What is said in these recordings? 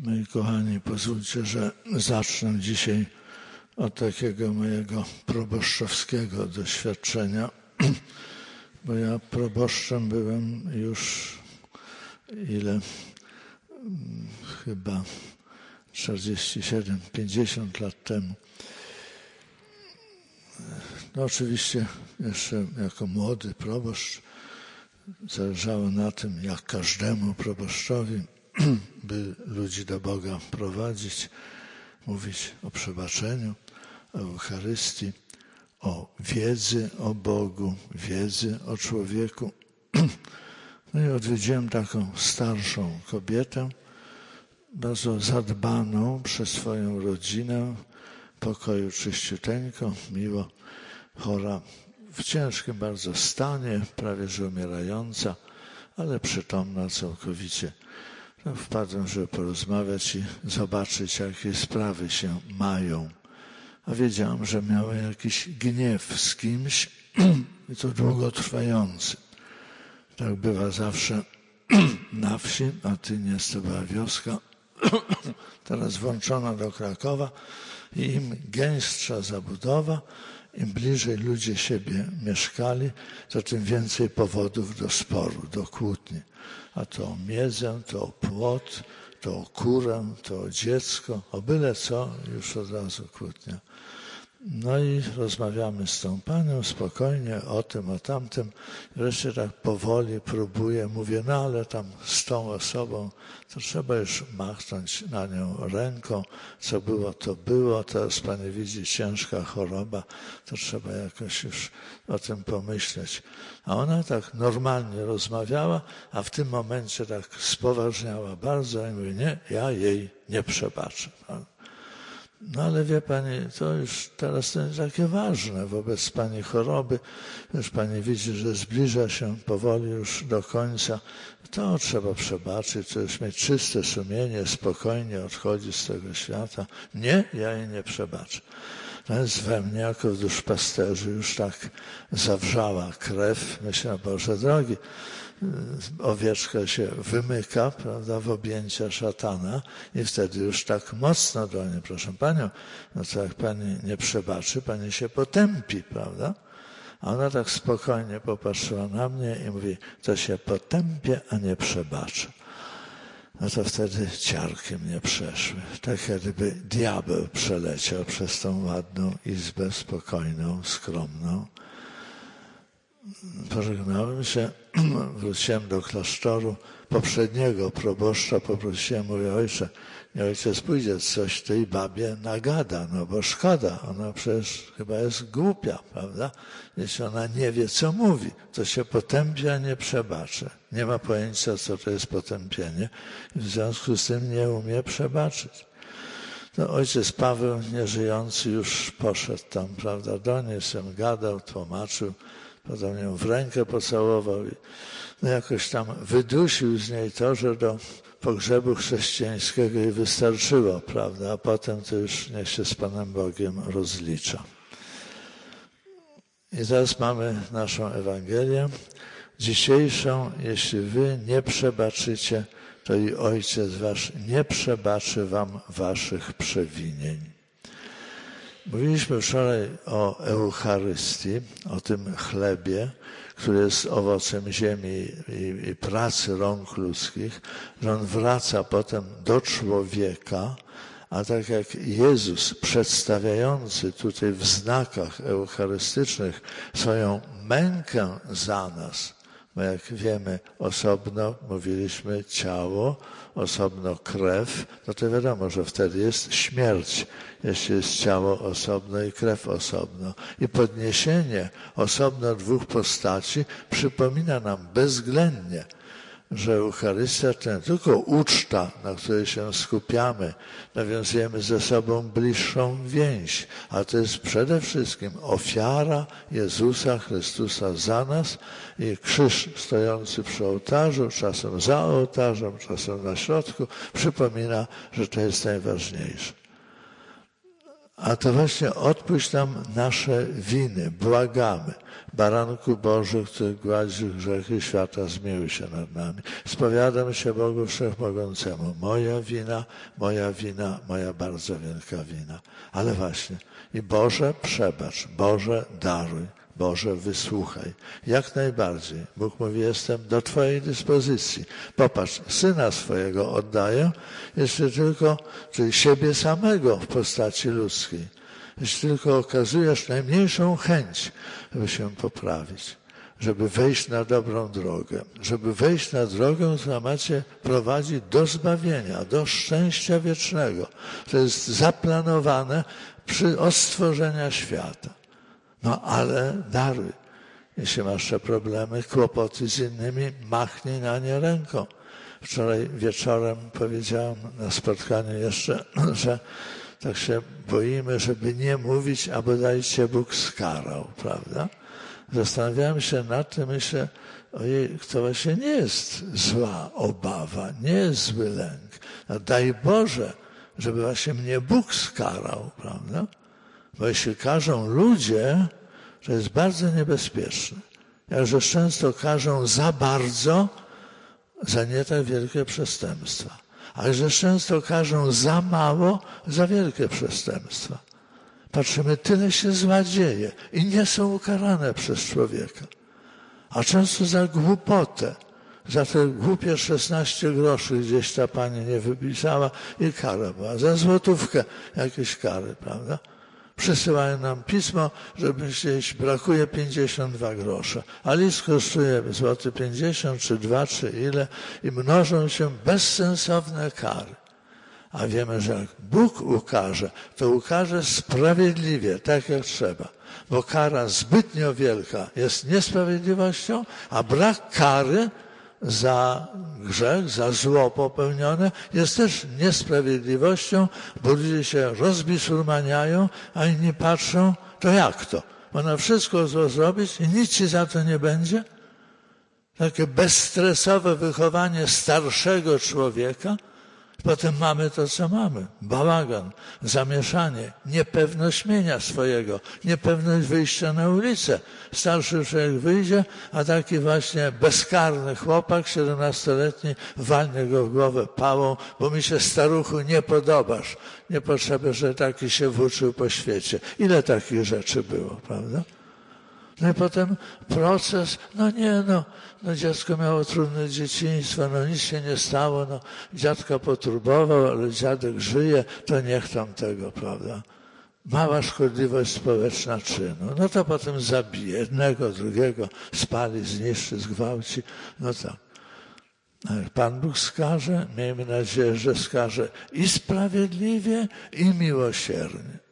Moi kochani, pozwólcie, że zacznę dzisiaj od takiego mojego proboszczowskiego doświadczenia, bo ja proboszczem byłem już chyba 47-50 lat temu. No oczywiście jeszcze jako młody proboszcz zależało na tym, jak każdemu proboszczowi, by ludzi do Boga prowadzić, mówić o przebaczeniu, o Eucharystii, o wiedzy o Bogu, wiedzy o człowieku. No i odwiedziłem taką starszą kobietę, bardzo zadbaną przez swoją rodzinę, w pokoju czyściuteńko, miło, chora, w ciężkim bardzo stanie, prawie że umierająca, ale przytomna całkowicie. No, wpadłem, żeby porozmawiać i zobaczyć, jakie sprawy się mają. A wiedziałem, że miała jakiś gniew z kimś i to długotrwający. Tak bywa zawsze na wsi, a Tyniec to była wioska, teraz włączona do Krakowa i im gęstsza zabudowa, im bliżej ludzie siebie mieszkali, to tym więcej powodów do sporu, do kłótni. A to o miedzę, to o płot, to o kurę, to o dziecko, o byle co, już od razu kłótnia. No i rozmawiamy z tą panią spokojnie o tym, o tamtym. Wreszcie tak powoli próbuję, mówię, no ale tam z tą osobą to trzeba już machnąć na nią ręką. Co było, to było. Teraz pani widzi ciężka choroba, to trzeba jakoś już o tym pomyśleć. A ona tak normalnie rozmawiała, a w tym momencie tak spoważniała bardzo i mówi, nie, ja jej nie przebaczę. No ale wie pani, to już teraz to jest takie ważne wobec pani choroby. Już pani widzi, że zbliża się powoli już do końca. To trzeba przebaczyć, to już mieć czyste sumienie, spokojnie odchodzić z tego świata. Nie, ja jej nie przebaczę. To jest we mnie, jako w duszpasterzy, już tak zawrzała krew. Myślę, Boże drogi, owieczka się wymyka, prawda, w objęcia szatana i wtedy już tak mocno do niej, proszę panią, no to jak pani nie przebaczy, pani się potępi, prawda? A ona tak spokojnie popatrzyła na mnie i mówi, to się potępię, a nie przebaczę. No to wtedy ciarki mnie przeszły. Tak jakby diabeł przeleciał przez tą ładną izbę, spokojną, skromną. Pożegnałem się, wróciłem do klasztoru poprzedniego proboszcza, poprosiłem, mówię, ojcze, nie ojciec pójdzie coś tej babie nagada, no bo szkoda, ona przecież chyba jest głupia, prawda? Jeśli ona nie wie, co mówi, to się potępia, a nie przebaczy. Nie ma pojęcia, co to jest potępienie i w związku z tym nie umie przebaczyć. No, ojciec Paweł, nieżyjący, już poszedł tam, prawda, do niej, się gadał, tłumaczył, potem ją w rękę pocałował i no jakoś tam wydusił z niej to, że do pogrzebu chrześcijańskiego jej wystarczyło, prawda, a potem to już niech się z Panem Bogiem rozlicza. I teraz mamy naszą Ewangelię dzisiejszą. Jeśli wy nie przebaczycie, to i Ojciec wasz nie przebaczy wam waszych przewinień. Mówiliśmy wczoraj o Eucharystii, o tym chlebie, który jest owocem ziemi i pracy rąk ludzkich, że on wraca potem do człowieka, a tak jak Jezus przedstawiający tutaj w znakach eucharystycznych swoją mękę za nas, bo jak wiemy, osobno mówiliśmy ciało, osobno krew, no to wiadomo, że wtedy jest śmierć, jeśli jest ciało osobno i krew osobno. I podniesienie osobno dwóch postaci przypomina nam bezwzględnie, że Eucharystia to nie tylko uczta, na której się skupiamy, nawiązujemy ze sobą bliższą więź, ale to jest przede wszystkim ofiara Jezusa Chrystusa za nas i krzyż stojący przy ołtarzu, czasem za ołtarzem, czasem na środku, przypomina, że to jest najważniejsze. A to właśnie odpuść nam nasze winy, błagamy. Baranku Boży, który gładzisz grzechy świata, zmiłuj się nad nami. Spowiadam się Bogu Wszechmogącemu. Moja wina, moja bardzo wielka wina. Ale właśnie, i Boże przebacz, Boże daruj, Boże wysłuchaj. Jak najbardziej. Bóg mówi, jestem do Twojej dyspozycji. Popatrz, Syna swojego oddaję, jeśli tylko, czyli siebie samego w postaci ludzkiej. Jeśli tylko okazujesz najmniejszą chęć, żeby się poprawić, żeby wejść na dobrą drogę, żeby wejść na drogę, która ma Cię prowadzić do zbawienia, do szczęścia wiecznego. To jest zaplanowane od stworzenia świata. No ale daruj. Jeśli masz jeszcze problemy, kłopoty z innymi, machnij na nie ręką. Wczoraj wieczorem powiedziałem na spotkaniu jeszcze, że tak się boimy, żeby nie mówić, a bodaj Cię Bóg skarał, prawda? Zastanawiałem się nad tym, myślę, ojej, to właśnie nie jest zła obawa, nie jest zły lęk. No daj Boże, żeby właśnie mnie Bóg skarał, prawda? Bo jeśli karzą ludzie, to jest bardzo niebezpieczne. Jakże często karzą za bardzo, za nie tak wielkie przestępstwa. A że często karzą za mało, za wielkie przestępstwa. Patrzymy, tyle się zła dzieje i nie są ukarane przez człowieka. A często za głupotę, za te głupie 16 groszy gdzieś ta pani nie wypisała i kara była. Za złotówkę jakieś kary, prawda? Przysyłają nam pismo, że gdzieś brakuje 52 grosze, a list kosztuje złoty 50 czy 2 czy ile i mnożą się bezsensowne kary. A wiemy, że jak Bóg ukarze, to ukarze sprawiedliwie, tak jak trzeba. Bo kara zbytnio wielka jest niesprawiedliwością, a brak kary za grzech, za zło popełnione jest też niesprawiedliwością, bo ludzie się rozbisurmaniają, a inni patrzą, to jak to? Można wszystko zło zrobić i nic ci za to nie będzie? Takie bezstresowe wychowanie starszego człowieka. Potem mamy to, co mamy. Bałagan, zamieszanie, niepewność mienia swojego, niepewność wyjścia na ulicę. Starszy człowiek wyjdzie, a taki właśnie bezkarny chłopak, 17-letni, walnie go w głowę pałą, bo mi się, staruchu, nie podobasz. Nie potrzeba, że taki się włóczył po świecie. Ile takich rzeczy było, prawda? No i potem proces, no dziecko miało trudne dzieciństwo, no nic się nie stało, no dziadka poturbował, ale dziadek żyje, to niech tam tego, prawda? Mała szkodliwość społeczna czynu. No to potem zabije jednego, drugiego, spali, zniszczy, zgwałci, no tak. A jak Pan Bóg skaże, miejmy nadzieję, że skaże i sprawiedliwie, i miłosiernie.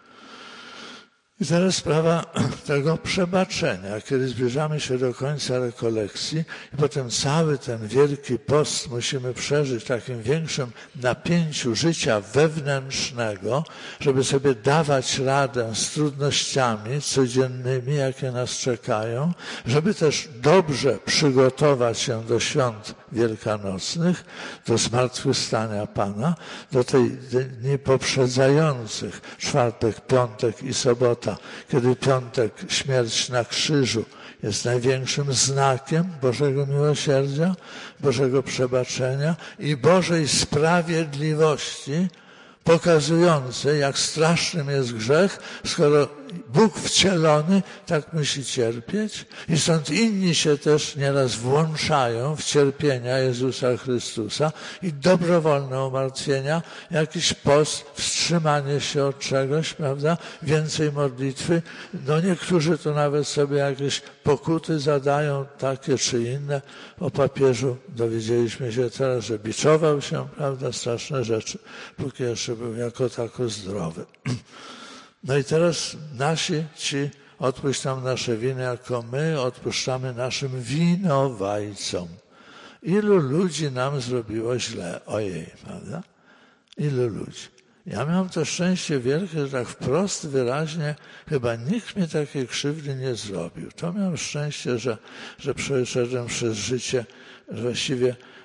I teraz sprawa tego przebaczenia, kiedy zbliżamy się do końca rekolekcji i potem cały ten wielki post musimy przeżyć w takim większym napięciu życia wewnętrznego, żeby sobie dawać radę z trudnościami codziennymi, jakie nas czekają, żeby też dobrze przygotować się do świąt wielkanocnych, do zmartwychwstania Pana, do tej dni poprzedzających, czwartek, piątek i sobota, kiedy piątek, śmierć na krzyżu, jest największym znakiem Bożego miłosierdzia, Bożego przebaczenia i Bożej sprawiedliwości, pokazującej, jak strasznym jest grzech, skoro Bóg wcielony tak musi cierpieć i stąd inni się też nieraz włączają w cierpienia Jezusa Chrystusa i dobrowolne umartwienia, jakiś post, wstrzymanie się od czegoś, prawda? Więcej modlitwy. No niektórzy to nawet sobie jakieś pokuty zadają, takie czy inne. O papieżu dowiedzieliśmy się teraz, że biczował się, prawda? Straszne rzeczy, póki jeszcze był jako tako zdrowy. No i teraz ci odpuść nam nasze winy, jako my odpuszczamy naszym winowajcom. Ilu ludzi nam zrobiło źle? Ojej, prawda? Ilu ludzi? Ja miałem to szczęście wielkie, że tak wprost, wyraźnie, chyba nikt mi takiej krzywdy nie zrobił. To miałem szczęście, że przeszedłem przez życie, że właściwie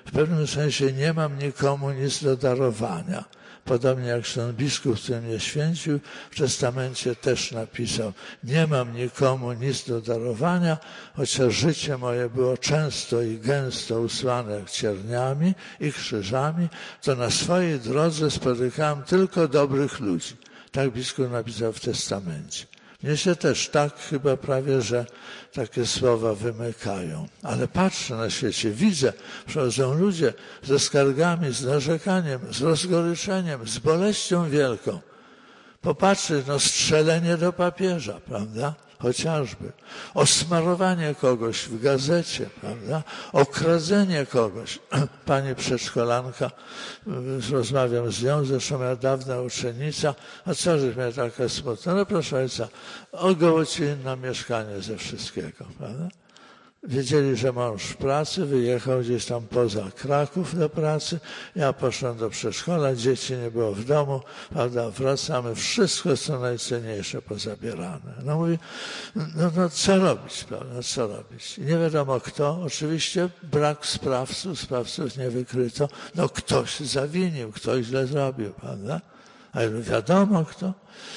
w pewnym sensie nie mam nikomu nic do darowania. Podobnie jak ten biskup, który mnie święcił, w testamencie też napisał: nie mam nikomu nic do darowania, chociaż życie moje było często i gęsto usłane cierniami i krzyżami, to na swojej drodze spotykałem tylko dobrych ludzi. Tak biskup napisał w testamencie. Mnie się też tak chyba prawie, że takie słowa wymykają. Ale patrzę na świecie, widzę, przychodzą ludzie ze skargami, z narzekaniem, z rozgoryczeniem, z boleścią wielką. Popatrzcie, strzelenie do papieża, prawda? Chociażby. Osmarowanie kogoś w gazecie, prawda? Okradzenie kogoś. Pani przedszkolanka, rozmawiam z nią, zresztą moja dawna uczennica, a co, że mnie taka smutna? No proszę ojca, ogołocili na mieszkanie ze wszystkiego, prawda? Wiedzieli, że mąż w pracy, wyjechał gdzieś tam poza Kraków do pracy. Ja poszłem do przedszkola, dzieci nie było w domu, prawda, wracamy, wszystko co najcenniejsze pozabierane. No mówi, no co robić, prawda, co robić? I nie wiadomo kto, oczywiście brak sprawców nie wykryto, no ktoś zawinił, ktoś źle zrobił, prawda, ale wiadomo kto.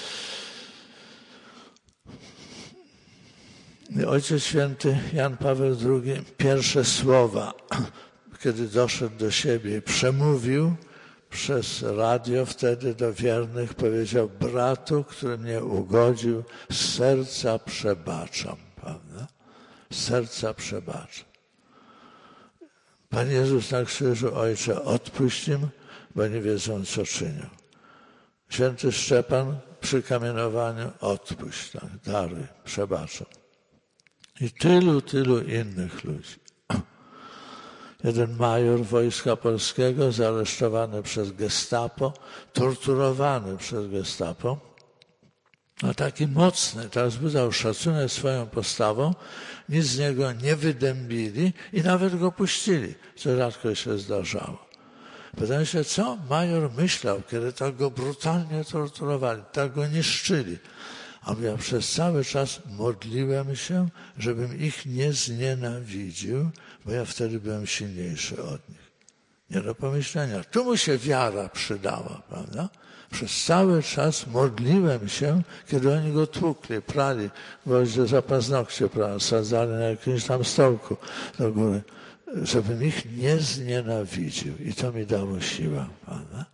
Ojciec Święty Jan Paweł II pierwsze słowa, kiedy doszedł do siebie i przemówił przez radio wtedy do wiernych, powiedział: bratu, który mnie ugodził, z serca przebaczam, prawda? Z serca przebaczam. Pan Jezus na krzyżu: Ojcze, odpuść im, bo nie wiedzą, co czynią. Święty Szczepan przy kamienowaniu: odpuść, tak, daruj, przebaczam. I tylu innych ludzi. Jeden major Wojska Polskiego zaaresztowany przez gestapo, torturowany przez gestapo, a taki mocny, tak wzbudzał szacunek swoją postawą, nic z niego nie wydębili i nawet go puścili, co rzadko się zdarzało. Pytam się, co major myślał, kiedy tak go brutalnie torturowali, tak go niszczyli. A ja przez cały czas modliłem się, żebym ich nie znienawidził, bo ja wtedy byłem silniejszy od nich. Nie do pomyślenia. Tu mu się wiara przydała, prawda? Przez cały czas modliłem się, kiedy oni go tłukli, prali, gwoździe za paznokcie, sadzali na jakimś tam stołku do góry, żebym ich nie znienawidził. I to mi dało siłę, prawda?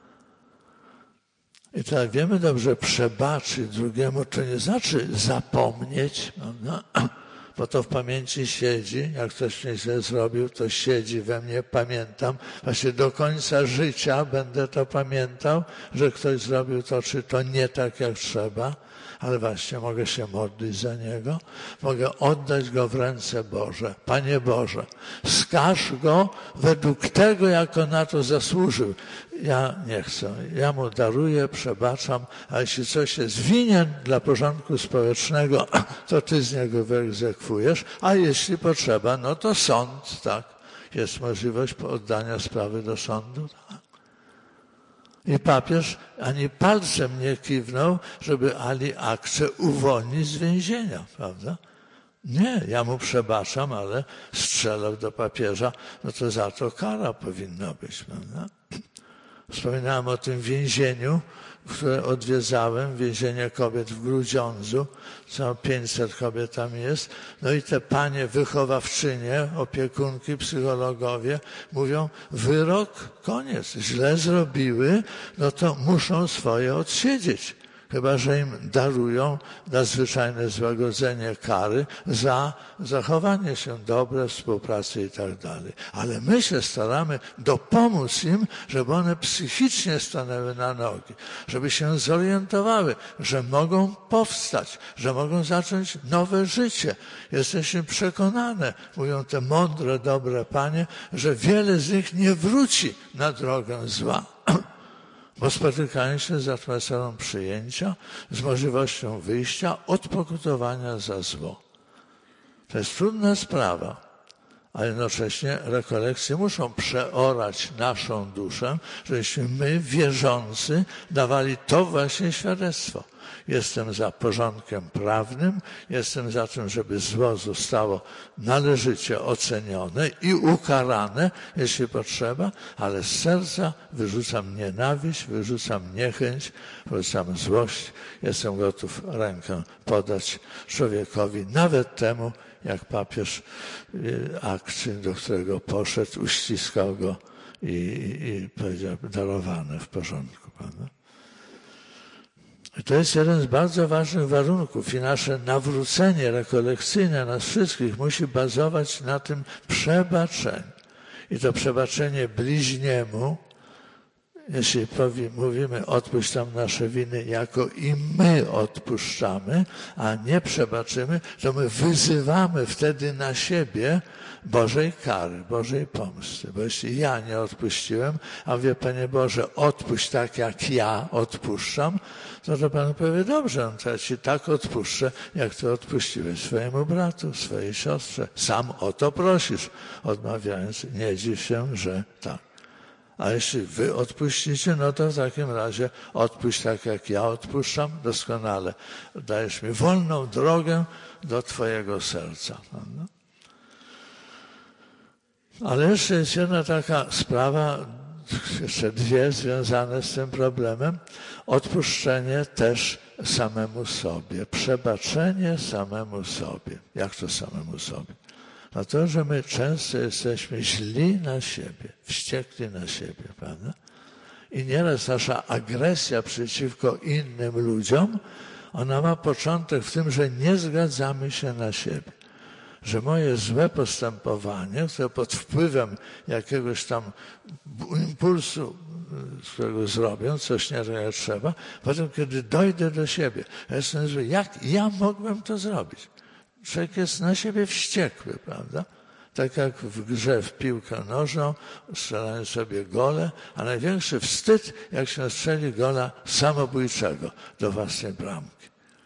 I tak wiemy dobrze, przebaczyć drugiemu to nie znaczy zapomnieć, prawda? Bo to w pamięci siedzi. Jak ktoś mnie źle zrobił, to siedzi we mnie, pamiętam. Właśnie do końca życia będę to pamiętał, że ktoś zrobił to czy to nie tak, jak trzeba. Ale właśnie mogę się modlić za niego, mogę oddać go w ręce Boże. Panie Boże, skaż go według tego, jak on na to zasłużył. Ja nie chcę. Ja mu daruję, przebaczam, a jeśli coś jest winien dla porządku społecznego, to ty z niego wyegzekwujesz, a jeśli potrzeba, no to sąd, tak? Jest możliwość oddania sprawy do sądu, tak? I papież ani palcem nie kiwnął, żeby Ali Akcze uwolnić z więzienia, prawda? Nie, ja mu przebaczam, ale strzelał do papieża, no to za to kara powinna być, prawda? Wspominałem o tym więzieniu, które odwiedzałem, więzienie kobiet w Grudziądzu, co 500 kobiet tam jest. No i te panie wychowawczynie, opiekunki, psychologowie mówią: wyrok, koniec, źle zrobiły, no to muszą swoje odsiedzieć. Chyba że im darują nadzwyczajne złagodzenie kary za zachowanie się dobre, współpracę i tak dalej. Ale my się staramy dopomóc im, żeby one psychicznie stanęły na nogi, żeby się zorientowały, że mogą powstać, że mogą zacząć nowe życie. Jesteśmy przekonane, mówią te mądre, dobre panie, że wiele z nich nie wróci na drogę zła. Bo spotykają się z atmosferą przyjęcia, z możliwością wyjścia, odpokutowania za zło. To jest trudna sprawa, a jednocześnie rekolekcje muszą przeorać naszą duszę, żebyśmy my, wierzący, dawali to właśnie świadectwo. Jestem za porządkiem prawnym, jestem za tym, żeby zło zostało należycie ocenione i ukarane, jeśli potrzeba, ale z serca wyrzucam nienawiść, wyrzucam niechęć, wyrzucam złość. Jestem gotów rękę podać człowiekowi, nawet temu, jak papież akt, do którego poszedł, uściskał go i powiedział, darowane, w porządku, prawda? I to jest jeden z bardzo ważnych warunków i nasze nawrócenie rekolekcyjne nas wszystkich musi bazować na tym przebaczeniu. I to przebaczenie bliźniemu, jeśli mówimy odpuść nam nasze winy, jako i my odpuszczamy, a nie przebaczymy, to my wyzywamy wtedy na siebie Bożej kary, Bożej pomsty. Bo jeśli ja nie odpuściłem, a mówię, Panie Boże, odpuść tak, jak ja odpuszczam, to Pan powie, dobrze, no to ja Ci tak odpuszczę, jak Ty odpuściłeś swojemu bratu, swojej siostrze. Sam o to prosisz, odmawiając, nie dziw się, że tak. A jeśli wy odpuścicie, no to w takim razie odpuść tak, jak ja odpuszczam, doskonale. Dajesz mi wolną drogę do Twojego serca. Prawda? Ale jeszcze jest jedna taka sprawa, jeszcze dwie związane z tym problemem. Odpuszczenie też samemu sobie. Przebaczenie samemu sobie. Jak to samemu sobie? No to, że my często jesteśmy źli na siebie, wściekli na siebie, prawda? I nieraz nasza agresja przeciwko innym ludziom, ona ma początek w tym, że nie zgadzamy się na siebie. Że moje złe postępowanie, które pod wpływem jakiegoś tam impulsu, z którego zrobię, coś nie tak jak trzeba, potem kiedy dojdę do siebie, ja jestem zły, jak ja mogłem to zrobić? Człowiek jest na siebie wściekły, prawda? Tak jak w grze w piłkę nożną, strzelają sobie gole, a największy wstyd, jak się strzeli gola samobójczego do własnej bramki.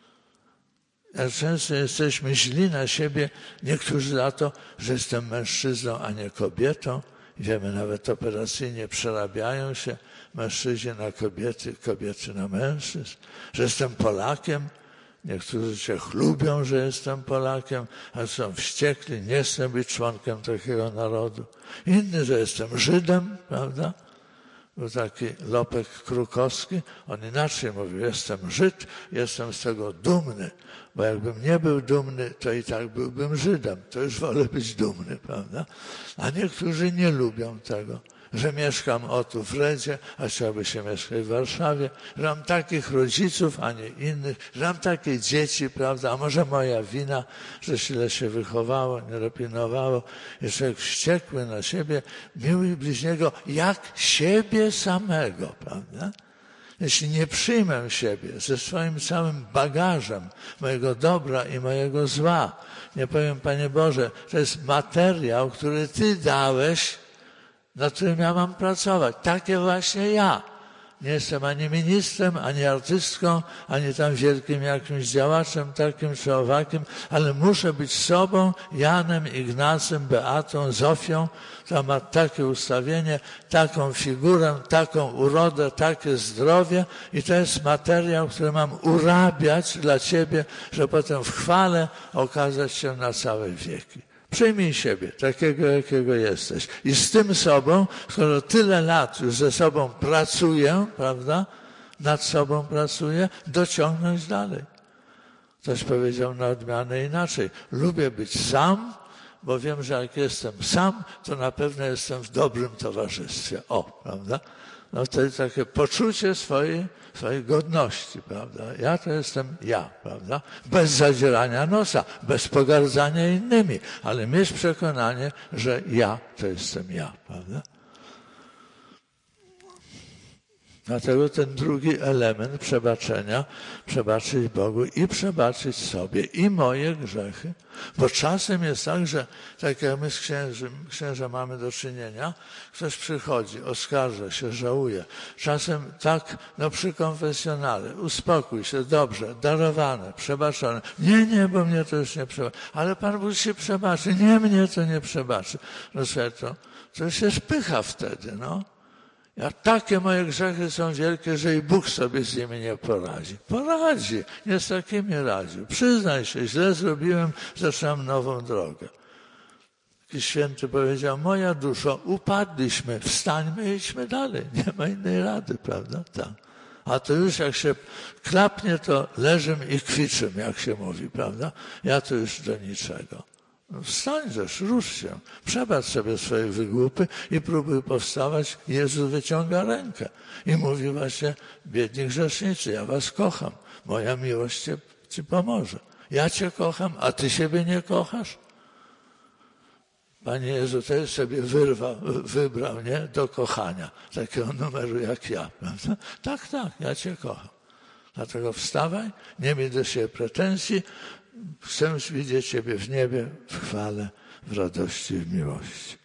Jak często jesteśmy źli na siebie, niektórzy za to, że jestem mężczyzną, a nie kobietą. Wiemy, nawet operacyjnie przerabiają się mężczyźni na kobiety, kobiety na mężczyzn. Że jestem Polakiem. Niektórzy się chlubią, że jestem Polakiem, a są wściekli, nie chcę być członkiem takiego narodu. Inny, że jestem Żydem, prawda? Był taki Lopek Krukowski, on inaczej mówił, jestem Żyd, jestem z tego dumny, bo jakbym nie był dumny, to i tak byłbym Żydem, to już wolę być dumny, prawda? A niektórzy nie lubią tego, że mieszkam tu w Redzie, a chciałby się mieszkać w Warszawie, że mam takich rodziców, a nie innych, że mam takie dzieci, prawda, a może moja wina, że źle się wychowało, nie dopilnowało. Jest człowiek wściekły na siebie, miły bliźniego, jak siebie samego, prawda? Jeśli nie przyjmę siebie ze swoim całym bagażem mojego dobra i mojego zła, nie powiem, Panie Boże, to jest materiał, który Ty dałeś, nad którym ja mam pracować. Takie właśnie ja. Nie jestem ani ministrem, ani artystką, ani tam wielkim jakimś działaczem takim czy owakim, ale muszę być sobą, Janem, Ignacym, Beatą, Zofią, która ma takie ustawienie, taką figurę, taką urodę, takie zdrowie i to jest materiał, który mam urabiać dla Ciebie, że potem w chwale okazać się na całe wieki. Przyjmij siebie, takiego, jakiego jesteś. I z tym sobą, skoro tyle lat już ze sobą pracuję, prawda, nad sobą pracuję, dociągnąć dalej. Ktoś powiedział na odmianę inaczej. Lubię być sam, bo wiem, że jak jestem sam, to na pewno jestem w dobrym towarzystwie. O, prawda? No wtedy takie poczucie swojej godności, prawda? Ja to jestem ja, prawda? Bez zadzierania nosa, bez pogardzania innymi, ale mieć przekonanie, że ja to jestem ja, prawda? Dlatego ten drugi element przebaczenia, przebaczyć Bogu i przebaczyć sobie i moje grzechy. Bo czasem jest tak, że tak jak my z księżem mamy do czynienia, ktoś przychodzi, oskarża się, żałuje. Czasem tak, przy konfesjonale, uspokój się, dobrze, darowane, przebaczone. Nie, bo mnie to już nie przebaczy. Ale Pan Bóg się przebaczy. Nie, mnie to nie przebaczy. No słuchaj, to się spycha wtedy, takie moje grzechy są wielkie, że i Bóg sobie z nimi nie poradzi. Poradzi, nie z takimi radził. Przyznaj się, źle zrobiłem, zaczynam nową drogę. Jakiś święty powiedział, moja duszo, upadliśmy, wstańmy i idźmy dalej. Nie ma innej rady, prawda? Tak. A to już jak się klapnie, to leżymy i kwiczymy, jak się mówi, prawda? Ja to już do niczego. Wstań też, rusz się, przebacz sobie swoje wygłupy i próbuj powstawać. Jezus wyciąga rękę i mówi właśnie, biedni grzesznicy, ja was kocham, moja miłość ci pomoże. Ja cię kocham, a ty siebie nie kochasz? Panie Jezu, to sobie wybrał, nie? Do kochania, takiego numeru jak ja, prawda? Tak, ja cię kocham. Dlatego wstawaj, nie miej do siebie pretensji, chcę widzieć Ciebie w niebie, w chwale, w radości i w miłości.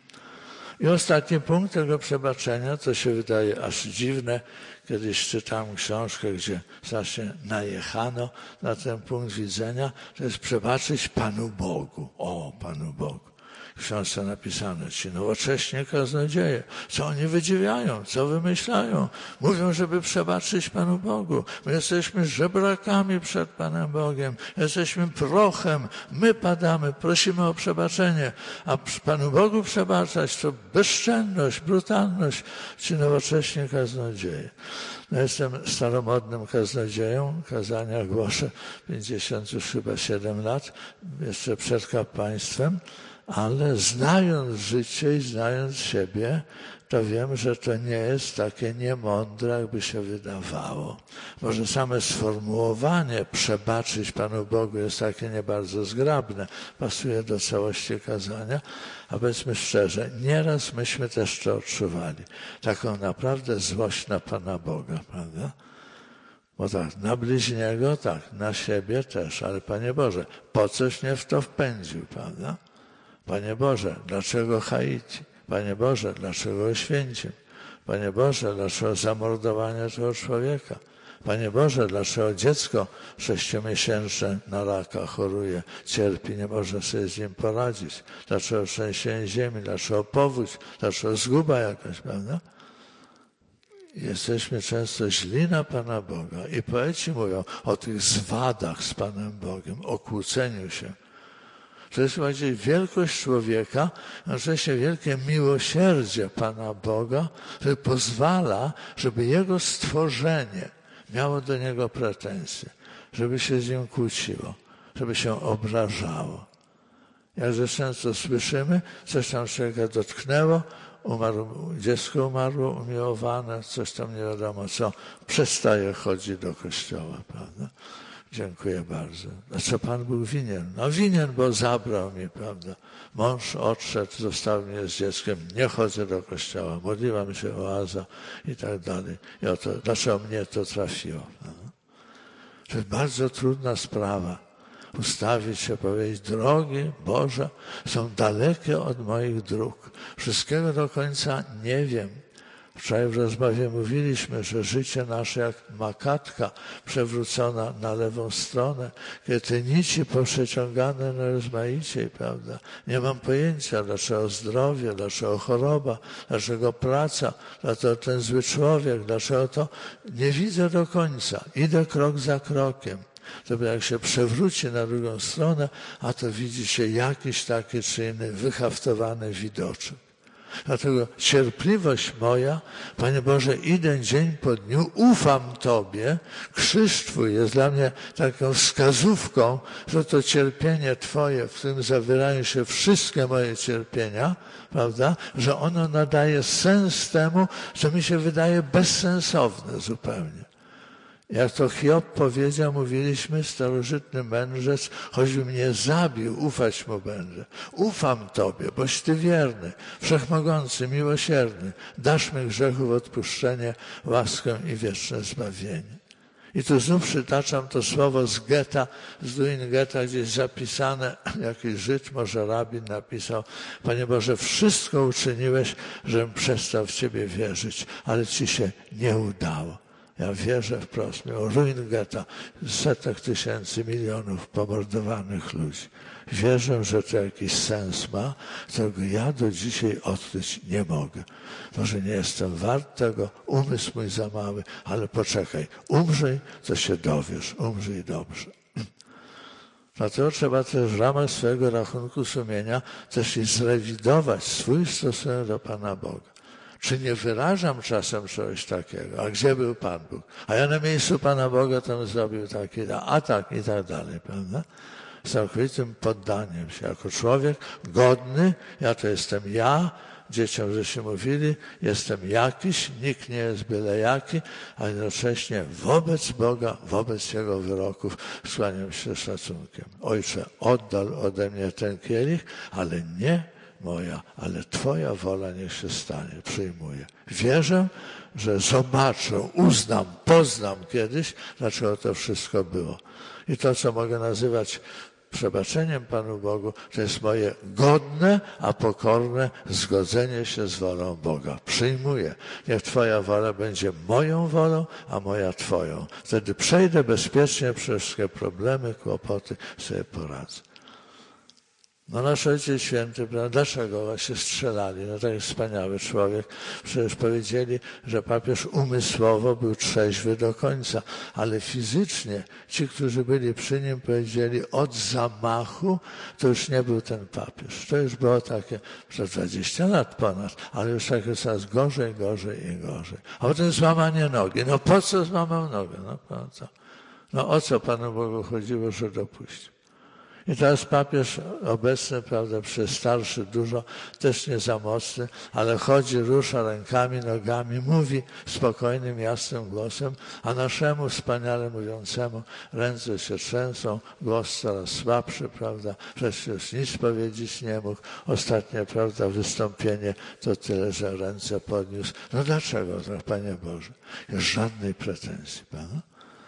I ostatni punkt tego przebaczenia, to się wydaje aż dziwne. Kiedyś czytałem książkę, gdzie strasznie najechano na ten punkt widzenia. To jest przebaczyć Panu Bogu. Panu Bogu. W książce napisane, ci nowocześni kaznodzieje, co oni wydziwiają, co wymyślają. Mówią, żeby przebaczyć Panu Bogu. My jesteśmy żebrakami przed Panem Bogiem, jesteśmy prochem, my padamy, prosimy o przebaczenie, a Panu Bogu przebaczać to bezczelność, brutalność, ci nowocześni kaznodzieje. Jestem staromodnym kaznodzieją, kazania głoszę 50 już chyba 7 lat, jeszcze przed kapłaństwem. Ale znając życie i znając siebie, to wiem, że to nie jest takie niemądre, jakby się wydawało. Może same sformułowanie przebaczyć Panu Bogu jest takie nie bardzo zgrabne, pasuje do całości kazania, a powiedzmy szczerze, nieraz myśmy też to odczuwali. Taką naprawdę złość na Pana Boga, prawda? Bo tak, na bliźniego, tak, na siebie też, ale Panie Boże, po coś mnie w to wpędził, prawda? Panie Boże, dlaczego Haiti? Panie Boże, dlaczego Oświęcim? Panie Boże, dlaczego zamordowanie tego człowieka? Panie Boże, dlaczego dziecko 6-miesięczne na raka choruje, cierpi, nie może sobie z nim poradzić? Dlaczego trzęsienie ziemi? Dlaczego powódź? Dlaczego zguba jakaś, prawda? Jesteśmy często źli na Pana Boga i poeci mówią o tych zwadach z Panem Bogiem, o kłóceniu się. To jest bardziej wielkość człowieka, a jednocześnie wielkie miłosierdzie Pana Boga, które pozwala, żeby Jego stworzenie miało do Niego pretensje, żeby się z Nim kłóciło, żeby się obrażało. Jakże często słyszymy, coś tam człowieka dotknęło, dziecko umarło, umiłowane, coś tam nie wiadomo co, przestaje chodzić do kościoła, prawda? Dziękuję bardzo. A co Pan był winien? No winien, bo zabrał mi, prawda? Mąż odszedł, zostawił mnie z dzieckiem, nie chodzę do kościoła, modliła mi się oaza i tak dalej. I oto, dlaczego mnie to trafiło? Prawda? To jest bardzo trudna sprawa. Ustawić się, powiedzieć, drogi Boże są dalekie od moich dróg. Wszystkiego do końca nie wiem. Wczoraj w rozmowie mówiliśmy, że życie nasze jak makatka przewrócona na lewą stronę, kiedy te nici poprzeciągane najrozmaiciej, prawda? Nie mam pojęcia, dlaczego zdrowie, dlaczego choroba, dlaczego praca, dlaczego ten zły człowiek, dlaczego to nie widzę do końca. Idę krok za krokiem. To jak się przewróci na drugą stronę, a to widzi się jakiś taki czy inny wyhaftowany widoczek. Dlatego cierpliwość moja, Panie Boże, idę dzień po dniu, ufam Tobie. Krzyż Twój jest dla mnie taką wskazówką, że to cierpienie Twoje, w którym zawierają się wszystkie moje cierpienia, prawda, że ono nadaje sens temu, co mi się wydaje bezsensowne zupełnie. Jak to Hiob powiedział, mówiliśmy, starożytny mędrzec, choćby mnie zabił, ufać mu będę. Ufam Tobie, boś Ty wierny, wszechmogący, miłosierny. Dasz mi grzechów odpuszczenie, łaskę i wieczne zbawienie. I tu znów przytaczam to słowo z Goetha, z Duin Goetha, gdzieś zapisane, jakiś Żyd, może rabin napisał: Panie Boże, wszystko uczyniłeś, żebym przestał w Ciebie wierzyć, ale Ci się nie udało. Ja wierzę wprost, mimo ruin getta, setek tysięcy, milionów pomordowanych ludzi. Wierzę, że to jakiś sens ma, którego ja do dzisiaj odkryć nie mogę. Może nie jestem wart tego, umysł mój za mały, ale poczekaj, umrzyj, to się dowiesz, umrzyj dobrze. Dlatego trzeba też w ramach swojego rachunku sumienia też i zrewidować swój stosunek do Pana Boga. Czy nie wyrażam czasem czegoś takiego? A gdzie był Pan Bóg? A ja na miejscu Pana Boga tam zrobił taki, a tak i tak dalej, prawda? Z całkowitym poddaniem się. Jako człowiek godny, ja to jestem ja, dzieciom żeśmy mówili, jestem jakiś, nikt nie jest byle jaki, a jednocześnie wobec Boga, wobec Jego wyroków skłaniam się z szacunkiem. Ojcze, oddal ode mnie ten kielich, ale nie moja, ale Twoja wola niech się stanie. Przyjmuję. Wierzę, że zobaczę, uznam, poznam kiedyś, dlaczego to wszystko było. I to, co mogę nazywać przebaczeniem Panu Bogu, to jest moje godne, a pokorne zgodzenie się z wolą Boga. Przyjmuję. Niech Twoja wola będzie moją wolą, a moja Twoją. Wtedy przejdę bezpiecznie przez wszystkie problemy, kłopoty, sobie poradzę. No nasz Ojciec Święty, dlaczego właśnie strzelali? No taki wspaniały człowiek. Przecież powiedzieli, że papież umysłowo był trzeźwy do końca, ale fizycznie ci, którzy byli przy nim, powiedzieli, od zamachu to już nie był ten papież. To już było takie przez 20 lat ponad, ale już takie coraz gorzej, gorzej i gorzej. A potem złamanie nogi. No po co złamał nogę? No po co? No o co Panu Bogu chodziło, że dopuścił? I teraz papież obecny, prawda, starszy dużo, też nie za mocny, ale chodzi, rusza rękami, nogami, mówi spokojnym, jasnym głosem, a naszemu wspaniale mówiącemu ręce się trzęsą, głos coraz słabszy, prawda, przecież już nic powiedzieć nie mógł. Ostatnie, prawda, wystąpienie to tyle, że ręce podniósł. No dlaczego tak, Panie Boże? Już żadnej pretensji, prawda?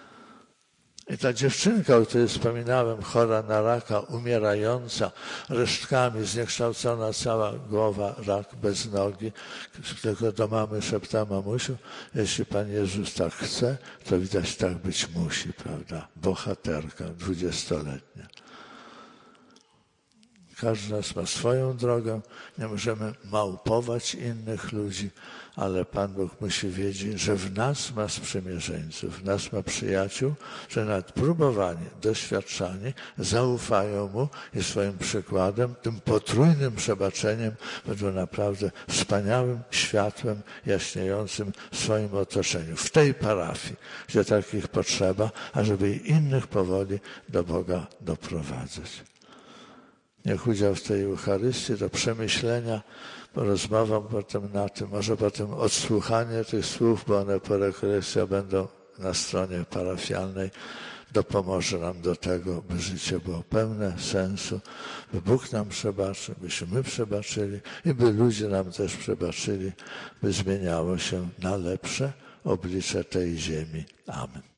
I ta dziewczynka, o której wspominałem, chora na raka, umierająca, resztkami, zniekształcona cała głowa, rak bez nogi, tylko do mamy szepta: mamusiu, jeśli Pan Jezus tak chce, to widać tak być musi, prawda? Bohaterka 20-letnia. Każdy z nas ma swoją drogę, nie możemy małpować innych ludzi, ale Pan Bóg musi wiedzieć, że w nas ma sprzymierzeńców, w nas ma przyjaciół, że nawet próbowani, doświadczani zaufają Mu i swoim przykładem, tym potrójnym przebaczeniem będą naprawdę wspaniałym światłem jaśniejącym w swoim otoczeniu, w tej parafii, gdzie takich potrzeba, ażeby i innych powoli do Boga doprowadzać. Niech udział w tej Eucharystii do przemyślenia, porozmawiam potem na tym, może potem odsłuchanie tych słów, bo one po rekolekcji będą na stronie parafialnej, dopomoże nam do tego, by życie było pełne sensu, by Bóg nam przebaczył, byśmy my przebaczyli i by ludzie nam też przebaczyli, by zmieniało się na lepsze oblicze tej ziemi. Amen.